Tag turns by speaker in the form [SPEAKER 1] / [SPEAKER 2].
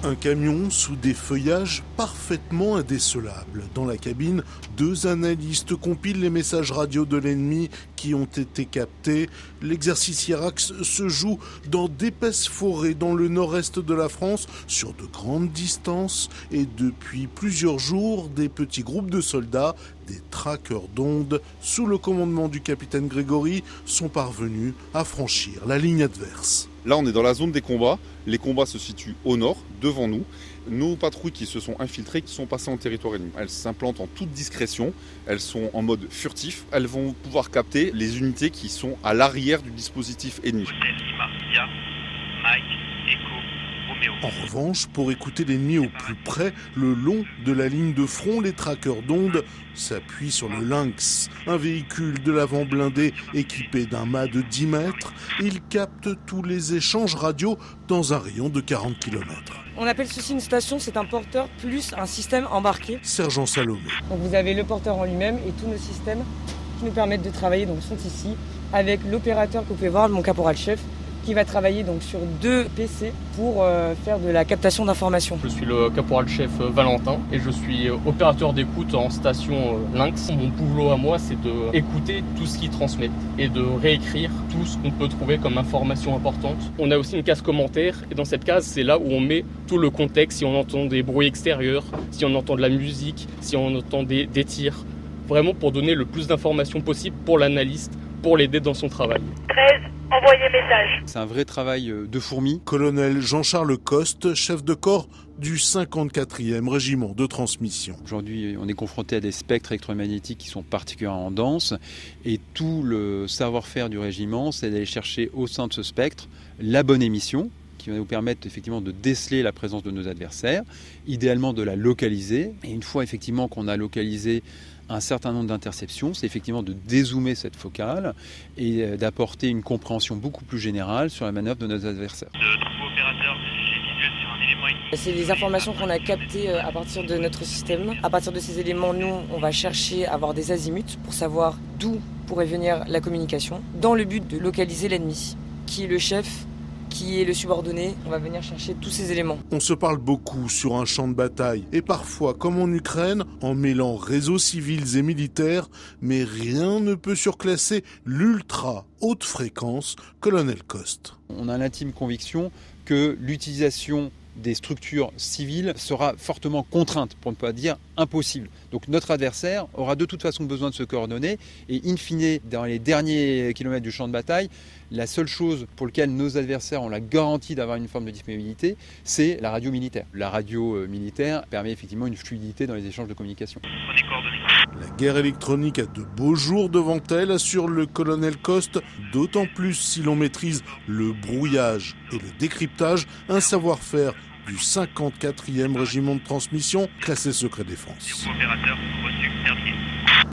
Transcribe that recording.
[SPEAKER 1] Un camion sous des feuillages parfaitement indécelables. Dans la cabine, 2 analystes compilent les messages radio de l'ennemi qui ont été captés. L'exercice Hierax se joue dans d'épaisses forêts dans le nord-est de la France, sur de grandes distances. Et depuis plusieurs jours, des petits groupes de soldats, des traqueurs d'ondes, sous le commandement du capitaine Grégory, sont parvenus à franchir la ligne adverse.
[SPEAKER 2] Là, on est dans la zone des combats. Les combats se situent au nord, devant nous. Nos patrouilles qui se sont infiltrées, qui sont passées en territoire ennemi. Elles s'implantent en toute discrétion. Elles sont en mode furtif. Elles vont pouvoir capter les unités qui sont à l'arrière du dispositif ennemi.
[SPEAKER 1] En revanche, pour écouter l'ennemi au plus près, le long de la ligne de front, les traqueurs d'ondes s'appuient sur le Lynx, un véhicule de l'avant blindé équipé d'un mât de 10 mètres. Il capte tous les échanges radio dans un rayon de 40 km.
[SPEAKER 3] On appelle ceci une station, c'est un porteur plus un système embarqué.
[SPEAKER 1] Sergent Salomé.
[SPEAKER 3] Donc vous avez le porteur en lui-même et tous nos systèmes qui nous permettent de travailler donc sont ici avec l'opérateur que vous pouvez voir, mon caporal-chef, qui va travailler donc sur 2 PC pour faire de la captation d'informations.
[SPEAKER 4] Je suis le caporal-chef Valentin et je suis opérateur d'écoute en station Lynx. Mon boulot à moi, c'est d'écouter tout ce qu'ils transmettent et de réécrire tout ce qu'on peut trouver comme information importante. On a aussi une case commentaire et dans cette case, c'est là où on met tout le contexte, si on entend des bruits extérieurs, si on entend de la musique, si on entend des tirs. Vraiment pour donner le plus d'informations possible pour l'analyste, pour l'aider dans son travail.
[SPEAKER 5] 13. Envoyez message.
[SPEAKER 6] C'est un vrai travail de fourmi.
[SPEAKER 1] Colonel Jean-Charles Coste, chef de corps du 54e régiment de transmission.
[SPEAKER 6] Aujourd'hui, on est confronté à des spectres électromagnétiques qui sont particulièrement denses et tout le savoir-faire du régiment, c'est d'aller chercher au sein de ce spectre la bonne émission qui va nous permettre effectivement de déceler la présence de nos adversaires, idéalement de la localiser. Et une fois effectivement qu'on a localisé un certain nombre d'interceptions, c'est effectivement de dézoomer cette focale et d'apporter une compréhension beaucoup plus générale sur la manœuvre de nos adversaires.
[SPEAKER 3] C'est les informations qu'on a captées à partir de notre système. À partir de ces éléments, nous, on va chercher à avoir des azimuts pour savoir d'où pourrait venir la communication, dans le but de localiser l'ennemi, qui est le chef, qui est le subordonné. On va venir chercher tous ces éléments.
[SPEAKER 1] On se parle beaucoup sur un champ de bataille et parfois, comme en Ukraine, en mêlant réseaux civils et militaires, mais rien ne peut surclasser l'ultra haute fréquence, colonel Coste.
[SPEAKER 6] On a l'intime conviction que l'utilisation des structures civiles sera fortement contrainte, pour ne pas dire impossible. Donc notre adversaire aura de toute façon besoin de se coordonner et in fine, dans les derniers kilomètres du champ de bataille, la seule chose pour laquelle nos adversaires ont la garantie d'avoir une forme de disponibilité, c'est la radio militaire. La radio militaire permet effectivement une fluidité dans les échanges de communication.
[SPEAKER 1] La guerre électronique a de beaux jours devant elle, assure le colonel Coste, d'autant plus si l'on maîtrise le brouillage et le décryptage, un savoir-faire du 54e régiment de transmission, classé secret défense.